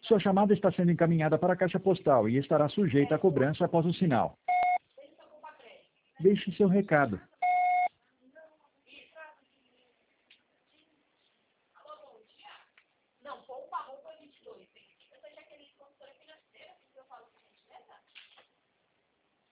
Sua chamada está sendo encaminhada para a caixa postal e estará sujeita a cobrança após o sinal. Deixe seu recado.